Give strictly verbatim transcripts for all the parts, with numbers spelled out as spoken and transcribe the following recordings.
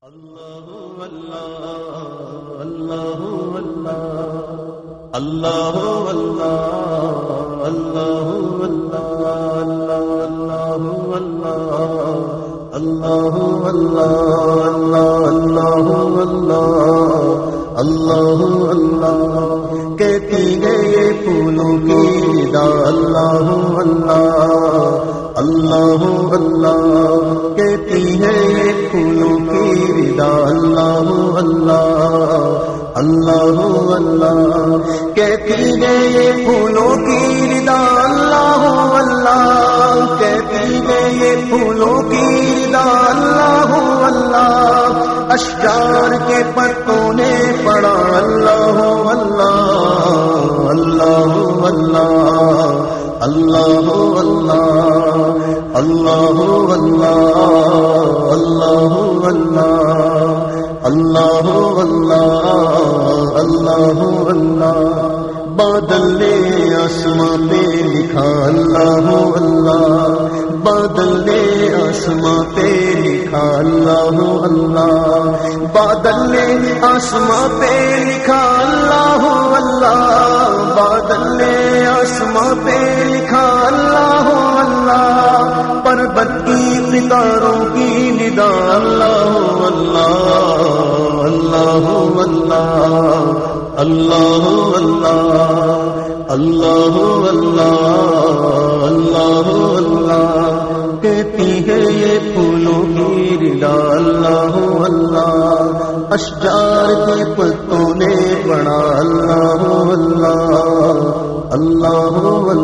اللہ اللہ اللہ اللہ اللہ اللہ اللہ اللہ اللہ اللہ اللہ کہتی ہے یہ پھولوں کی ندا اللہ اللہ اللہ اللہ کہتی ہے یہ پھولوں کی ندا اللہ اللہ اللہ اللہ کہتی ہے یہ پھولوں کی ندا اللہ اللہ کہتی ہے یہ پھولوں کی ندا اللہ اللہ اشجار کے پتوں نے پڑا اللہ اللہ اللہ اللہ اللہ اللہ اللہ اللہ اللہ اللہ اللہ اللہ اللہ بادل نے آسمان پہ لکھا اللہ اللہ بادل نے آسمان پہ لکھا اللہ اللہ بادل نے آسمان پہ لکھا اللہ اللہ بادل نے آسمان پہ لکھا اللہ اللہ پربت کی ستاروں کی ندا اللہ اللہ اللہ اللہ اللہ اللہ اللہ اللہ اللہ اللہ کہتی ہے یہ پھولوں کی ندا اللہ اللہ اشجار کے پتوں نے پڑا اللہ اللہ اللہ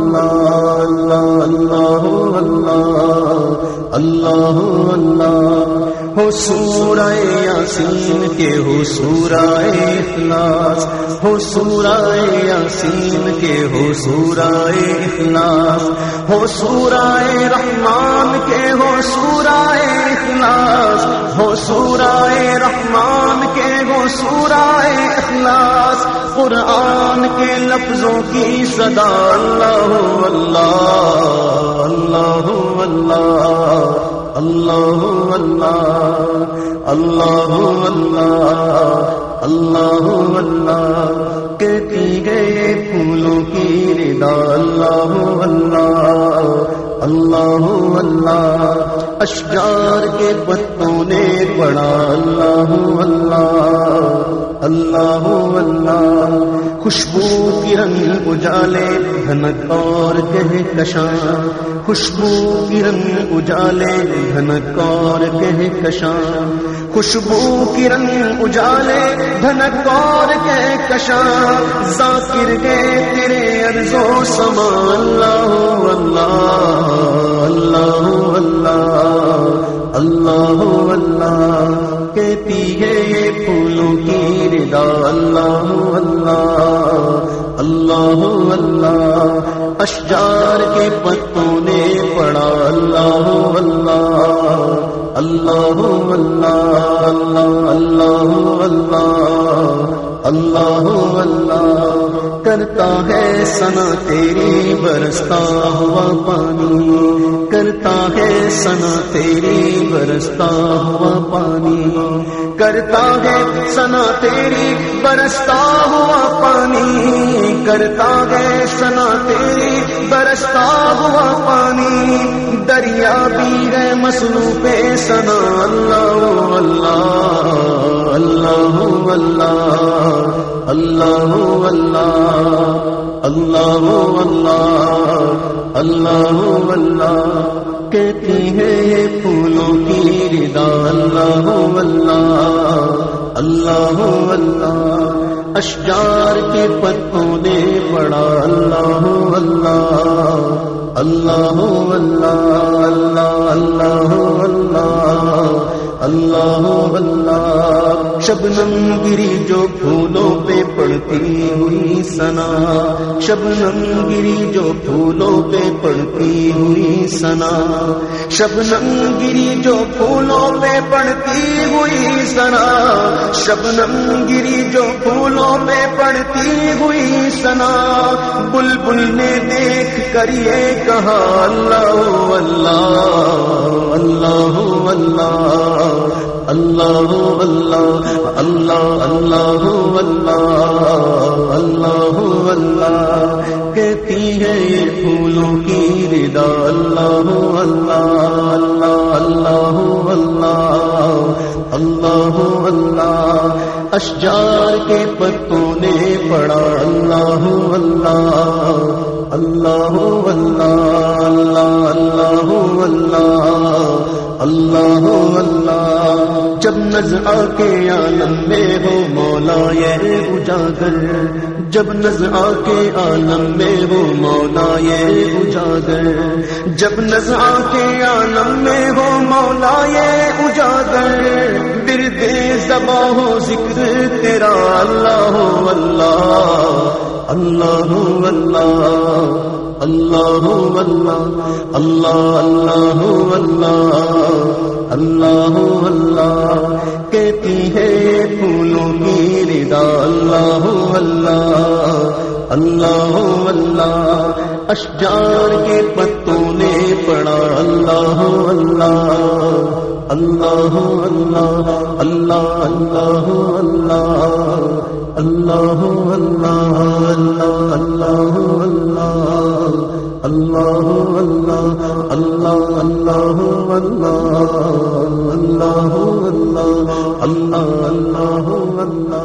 اللہ اللہ اللہ اللہ اللہ ہو سورہ یاسین کے ہو سورہ اخلاص ہو سورہ یاسین کے ہو سورہ اخلاص ہو سورہ رحمان کے ہو سورہ اخلاص ہو سورہ رحمان کے ہو سورہ اخلاص قرآن کے لفظوں کی صدا اللہ اللہ اللہ اللہ اللہ اللہ اللہ اللہ اللہ اللہ کہتی ہے یہ پھولوں کی ندا اللہ اللہ اللہ اللہ اشجار کے پتوں نے پڑا اللہ اللہ اللہ اللہ خوشبو کی رنگ اجالے دھنک اور کہہ کشاں خوشبو کی رنگ اجالے دھنک اور کہہ کشاں خوشبو کی رنگ اجالے دھنک اور کہہ کشاں ذاکر کے تیرے عرض و سما اللہ اللہ اللہ اللہ اللہ اللہ کہتی ہے یہ پھولوں کی ندا اللہ اللہ اللہ اللہ اشجار کے پتوں نے پڑا اللہ اللہ اللہ اللہ اللہ اللہ اللہ اللہ کرتا ہے ثنا تیری برستا ہوا پانی کرتا ہے ثنا تیری برستا ہوا پانی کرتا ہے ثنا تیری برستا ہوا پانی کرتا ہے ثنا تیری برستا ہوا پانی دریا بھی ہے مصروف ثنا اللہ اللہ اللہ اللہ اللہ اللہ اللہ اللہ اللہ اللہ کہتی ہے یہ پھولوں کی ندا اللہ اللہ اللہ اللہ اشجار کے پتوں نے پڑا اللہ اللہ اللہ اللہ اللہ اللہ اللہ اللہ شبنم گری جو پھولوں پہ پڑتی ہوئی ثنا شبنم گری جو پھولوں پہ پڑتی ہوئی ثنا شبنم گری جو پھولوں پہ پڑتی ہوئی سنا، شبنم گری جو پھولوں پہ پڑتی ہوئی سنا، بلبل نے دیکھ کر یہ کہا اللہ اللہ اللہ اللہ اللہ اللہ اللہ اللہ اللہ اللہ کہتی ہے یہ پھولوں کی ردا اللہ اللہ اللہ اللہ اللہ اللہ اشجار کے پتوں نے پڑا اللہ اللہ اللہ اللہ اللہ اللہ اللہ اللہ جب نظر آ کے عالم میں ہو مولا یہ اجاگر، جب نظر آ کے عالم میں ہو مولا یہ اجاگر، جب نظر آ کے عالم میں ہو مولا یہ اجاگر، برد زباں ہو ذکر تیرا اللہ اللہ اللہ اللہ اللہ اللہ اللہ اللہ اللہ اللہ کہتی ہے پھولوں کی ردا اللہ اللہ اللہ اللہ اشجار کے پتوں نے پڑا اللہ اللہ اللہ اللہ اللہ اللہ اللہ اللہ اللہ اللہ اللہ اللہ اللہ اللہ اللہ اللہ اللہ اللہ